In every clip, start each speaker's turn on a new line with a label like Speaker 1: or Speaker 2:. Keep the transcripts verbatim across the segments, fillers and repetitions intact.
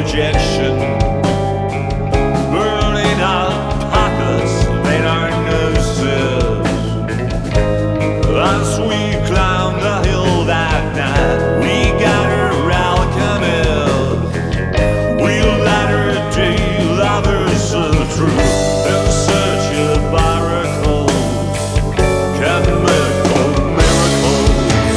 Speaker 1: projection, burning our pockets in our noses. As we climbed the hill that night, we got her alchemist. We let her deal others of the truth in search of miracles, chemical miracles.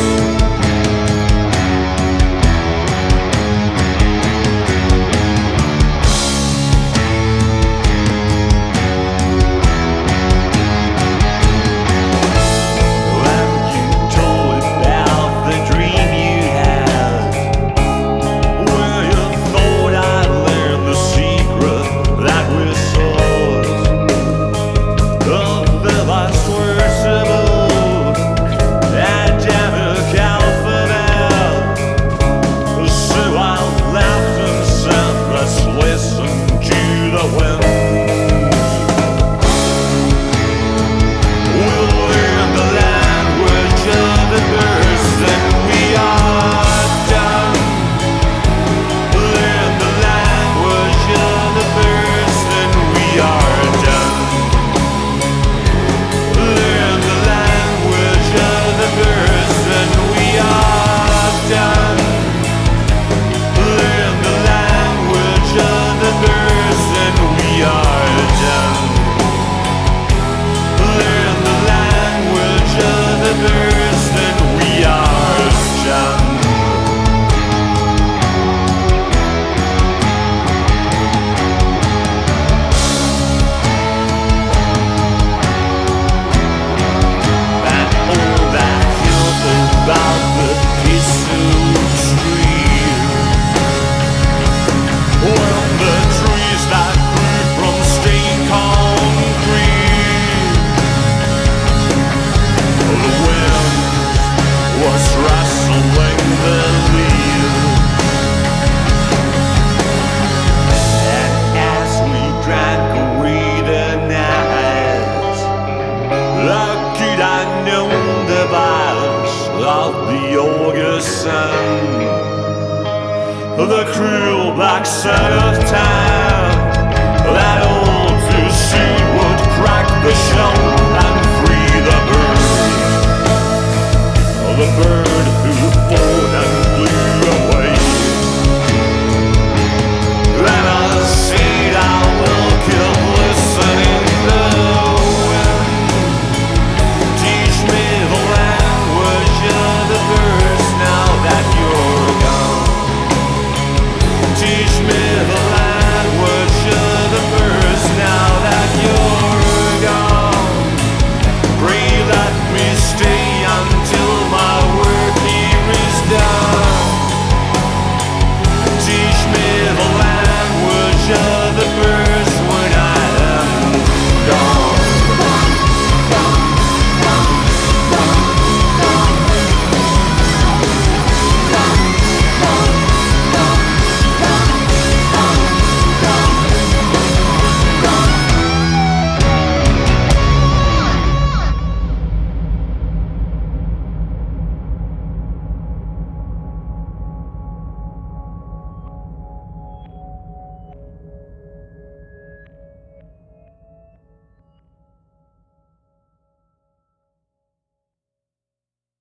Speaker 1: Of the August sun, the cruel black sun of time, that old to sea would crack the shell and free the bird, the bird who fought and